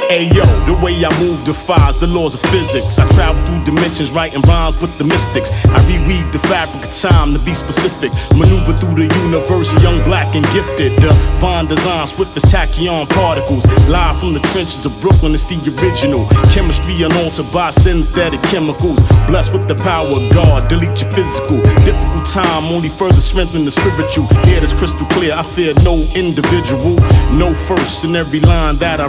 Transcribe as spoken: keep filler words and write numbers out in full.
Ayo, the way I move defies the laws of physics. I travel through dimensions, writing rhymes with the mystics. I reweave the fabric of time to be specific. Maneuver through the universe, young, black, and gifted. Divine design, swift as tachyon particles. Live from the trenches of Brooklyn, it's the original. Chemistry unaltered by synthetic chemicals. Blessed with the power of God, delete your physical. Difficult time, only further strengthen the spiritual. Here it's crystal clear, I fear no individual. No first in every line that I